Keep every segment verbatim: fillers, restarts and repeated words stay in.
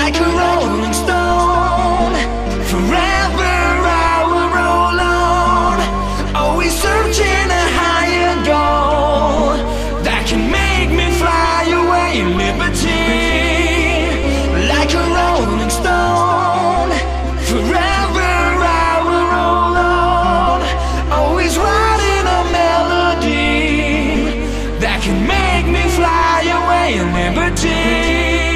like a rolling stone. Forever I will roll on, always searching a higher goal that can make me fly away in liberty. Like a rolling stone, forever I will roll on, always writing a melody that can make me fly away in liberty.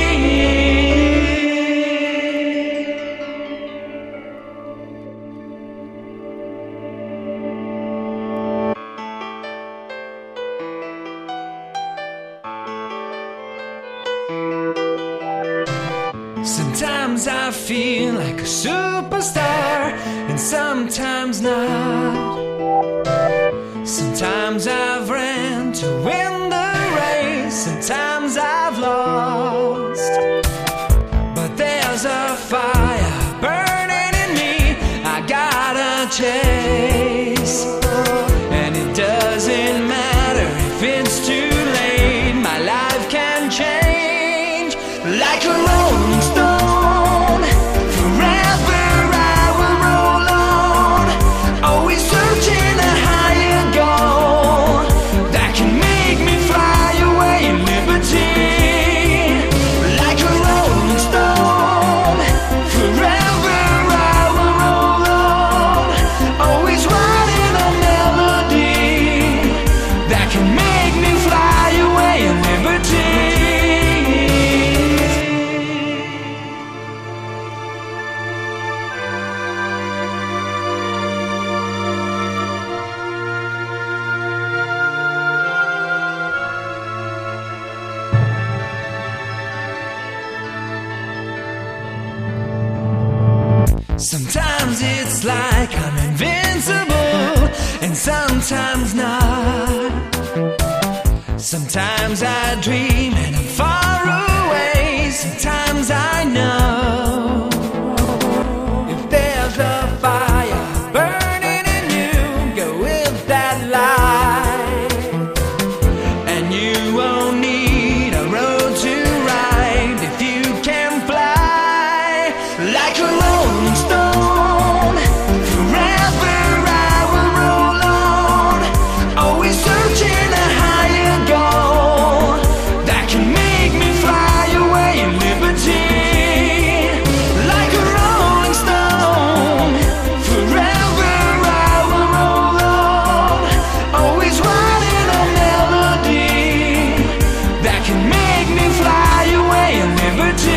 Sometimes I feel like a superstar, and sometimes not. Sometimes I've ran to win the race, sometimes I've lost. But there's a fire burning in me I gotta chase. And it doesn't matter if it's too late, my life can change. Like a rolling stone, forever I will roll on, always searching a higher goal that can make me fly away in liberty. Like a rolling stone, forever I will roll on, always writing a melody that can make me fly away in liberty. Sometimes it's like I'm invincible, and sometimes not. Sometimes I dream and I'm far away, sometimes I know. If there's a fire burning in you, go with that light. And you won't need a road to ride if you can fly. Like a rolling stone, forever I will roll on, always searching a higher goal that can make me fly away in liberty. Like a rolling stone, forever I will roll on, always writing a melody that can make me fly away in liberty.